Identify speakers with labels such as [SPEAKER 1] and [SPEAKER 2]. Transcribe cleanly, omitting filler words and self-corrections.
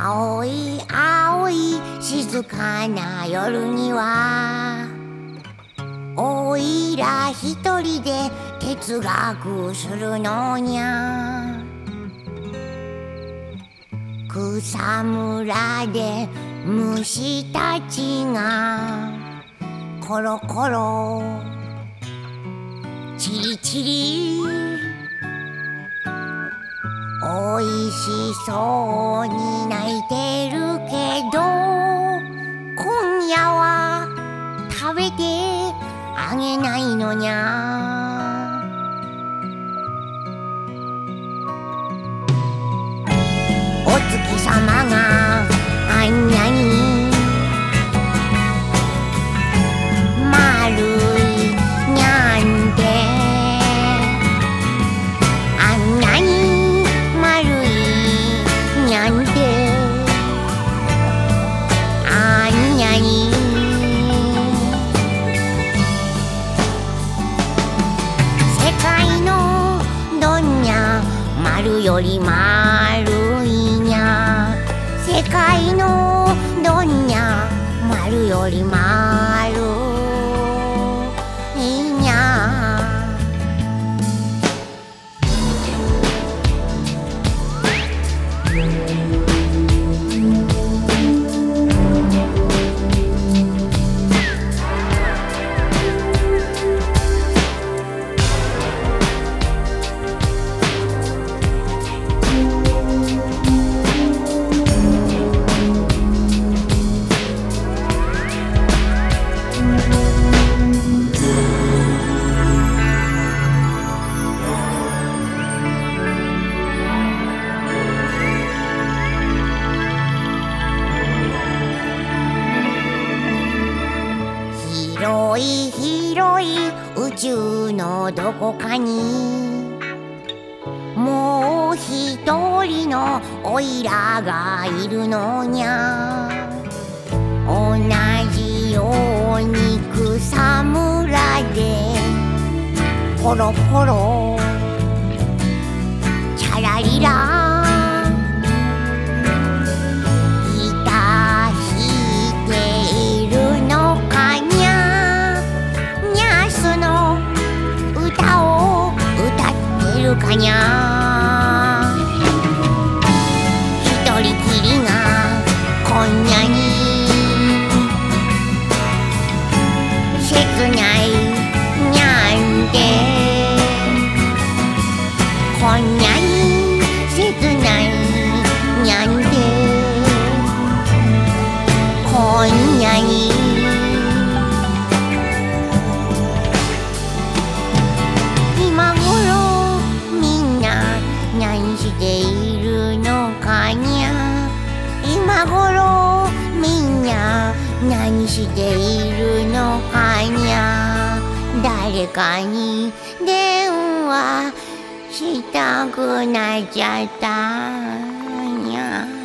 [SPEAKER 1] 青い青い静かな夜にはおいら一人で哲学するのにゃ。草むらで虫たちがコロコロチリチリおいしそうに泣いてるけど今夜は食べてあげないのにゃ。お月さまがあんなに丸いにゃんてあんなに丸いにゃんてあんなに世界のどんにゃ丸より丸いにゃ。世界のどんにゃ丸より丸いにゃ。広い広い宇宙のどこかにもう一人のオイラがいるのにゃ。同じように草むらでポロポロチャラリラかにゃ。一人きりがこんなに切ないにゃんてこんなに切ないにゃんてこんなに今頃何しているのかにゃ。今頃みんな何しているのかにゃ。誰かに電話したくなっちゃったにゃ。